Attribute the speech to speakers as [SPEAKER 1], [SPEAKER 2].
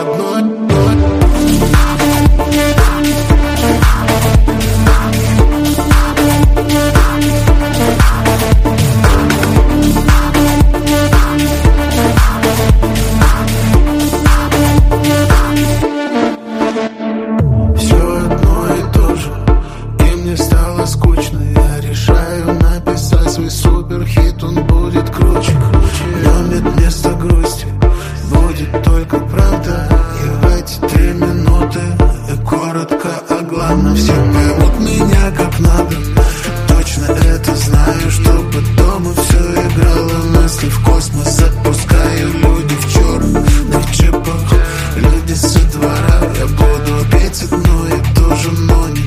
[SPEAKER 1] Скучно, я решаю написать свой суперхит, он будет круче. В нем нет места грусти, будет только правда. И в эти 3 минуты коротко о главном. Все поймут меня как надо, точно это знаю, что потом и все играло. Мысли в космос запускаю, люди в черных джипах, люди со двора. Я буду петь одно и то же, но не